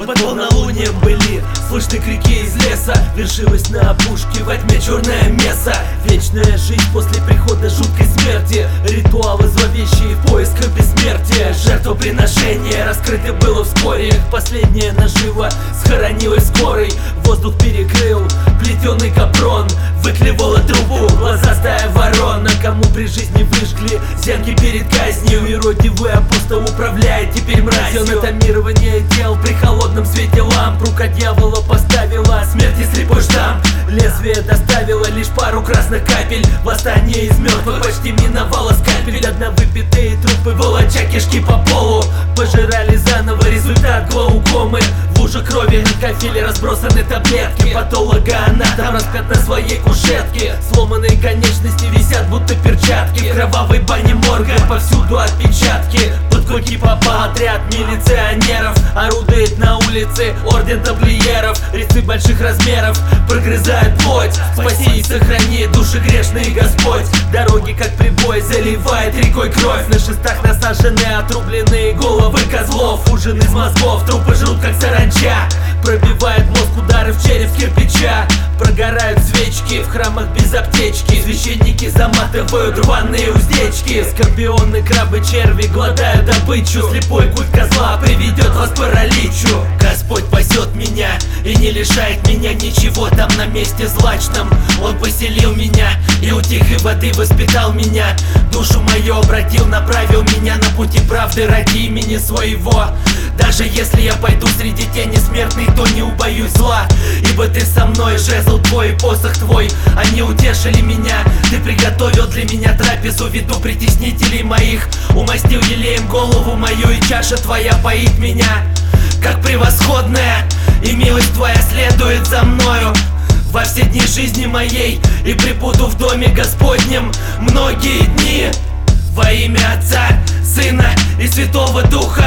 Под полнолунием были слышны крики из леса. Вершилась на опушке во тьме черное место. Вечная жизнь после прихода жуткой смерти. Ритуалы зловещие в поисках бессмертия. Жертвоприношение раскрыто было вскоре. Их последняя нажива схоронилась скорой. Воздух перекрыл плетеный капрон. Выклевала трубу глазастая ворона. Кому при жизни выжгли зенки перед казнью. Иродивый апостол управляет теперь мразью. Анатомирование тел при холодном свете ламп. Рука дьявола поставила смерти слепой штамп. Лезвие доставило лишь пару красных капель. Восстание из мертвых почти миновало скальпель. Одновыпитые трупы, волоча кишки по полу, пожирали заново результат глаукомы. В луже крови на кафеле разбросаны таблетки. Патологоанатом распят на своей кушетке. Сломанные конечности висят будто перчатки. В кровавой бане морга повсюду отпечатки. Под клыки попал отряд милиционеров. Орудует на улице орден тамплиеров. Резцы больших размеров прогрызают плоть. Спаси и сохрани души грешные, Господь. Дороги как прибой заливает рекой кровь. На шестах насажены отрубленные головы козлов. Ужин из мозгов, трупы жрут как саранча. Пробивает мозг удары в череп кирпича. Прогорают свечки в храмах без аптечки. Священники заматывают рваные уздечки. Скорпионы, крабы, черви глотают добычу. Слепой культ козла приведет вас к параличу. Господь пасет меня и не лишает меня ничего там на месте злачном. Он поселил меня и у тихой воды воспитал меня. Душу мою обратил, направил меня на пути правды ради имени своего. Даже если я пойду среди тени смертной, то не убоюсь зла. Ибо ты со мной, жезл твой и посох твой, они утешили меня. Ты приготовил для меня трапезу в виду притеснителей моих. Умастил елеем голову мою, и чаша твоя поит меня. Как превосходная, и милость твоя следует за мною во все дни жизни моей. И пребуду в доме Господнем многие дни. Во имя Отца, Сына и Святого Духа.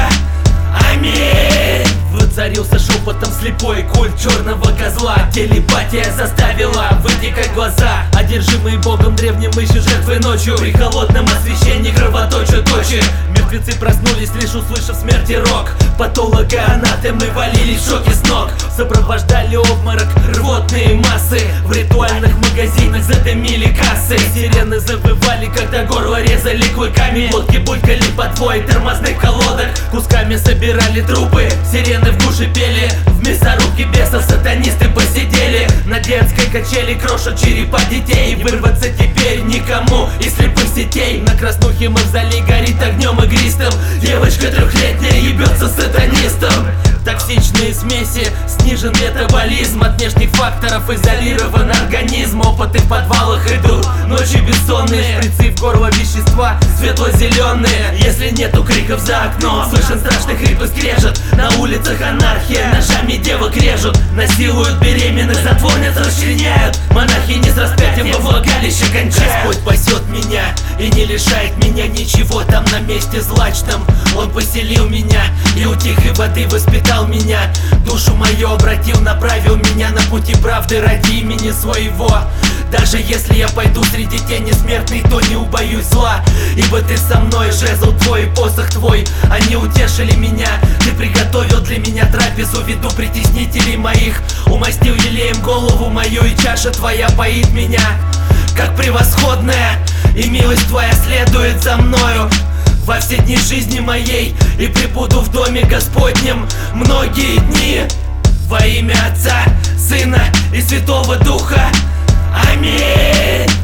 Аминь! Воцарился шепотом слепой культ черного козла. Телепатия заставила вытекать глаза. Одержимые богом древним ищут жертвы ночью. При холодном освещении кровоточат очи. Мертвецы проснулись, лишь услышав смерти рок. Патологоанатомы валились в шоке с ног. Сопровождали обморок рвотные массы. В ритуальных магазинах задымили кассы. Сирены завывали, когда горло резали клыками. Лодки булькали под вой тормозных колодок. Кусками собирали трупы, сирены в душе пели. В мясорубке бесов сатанисты посидели. На детской качели крошат черепа детей. Вырваться теперь никому из слепых сетей. На краснухе мавзолей горит огнем игристым. Девочка трехлетняя ебется с сатанистом. Токсичные смеси, снижен метаболизм. От внешних факторов изолирован организм. Опыты в подвалах идут, ночи бессонные. Шприцы в горло вещества светло-зеленые. Если нету криков за окном, слышен страшный хрип и скрежет. На улицах анархия, ножами девок режут. Насилуют беременных, затворниц расчленяют. Монахини с распятием во влагалище кончают. Господь пасет меня и не лишает меня ничего там на месте злачном. Он поселил меня и у тихой воды воспитал меня. Душу мою обратил, направил меня на пути правды ради имени своего. Даже если я пойду среди тени смертной, то не убоюсь зла. Ибо ты со мной, жезл твой и посох твой, они утешили меня. Ты приготовил для меня трапезу в виду притеснителей моих. Умастил елеем голову мою, и чаша твоя поит меня. Как превосходная, и милость твоя следует за мною во все дни жизни моей. И пребуду в доме Господнем многие дни. Во имя Отца, Сына и Святого Духа. Аминь!